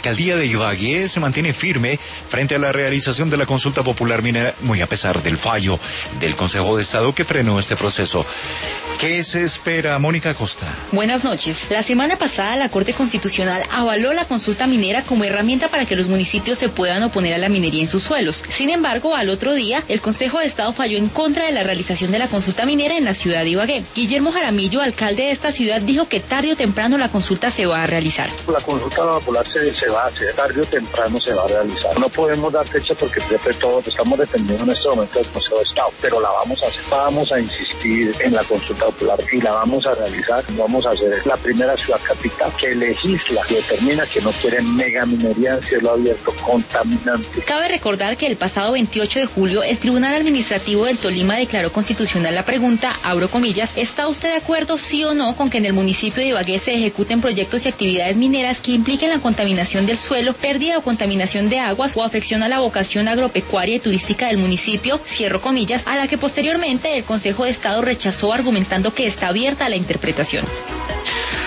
alcaldía de Ibagué se mantiene firme frente a la realización de la consulta popular minera, muy a pesar del fallo del Consejo de Estado que frenó este proceso. ¿Qué se espera, Mónica Costa? Buenas noches. La semana pasada la Corte Constitucional avaló la consulta minera como herramienta para que los municipios se puedan oponer a la minería en sus suelos. Sin embargo, al otro día, el Consejo de Estado falló en contra de la realización de la consulta minera en la ciudad de Ibagué. Guillermo Jaramillo, alcalde de esta ciudad, dijo que tarde o temprano la consulta se va a realizar. La consulta popular se va a hacer, tarde o temprano se va a realizar. No podemos dar fecha porque todos estamos dependiendo en este momento del Consejo de Estado, pero la vamos a hacer. Vamos a insistir en la consulta popular y la vamos a realizar. Vamos a hacer la primera ciudad capital que legisla y determina que no quieren megaminería en cielo abierto contaminante. Cabe recordar que el pasado 28 de julio el Tribunal Administrativo del Tolima declaró constitucional la pregunta, abro comillas, ¿está usted de acuerdo sí o no con que en el municipio de Ibagué se ejecuten proyectos y actividades mineras que impliquen la contaminación del suelo, pérdida o contaminación de aguas o afección a la vocación agropecuaria y turística del municipio, cierro comillas, a la que posteriormente el Consejo de Estado rechazó argumentando que está abierta a la interpretación?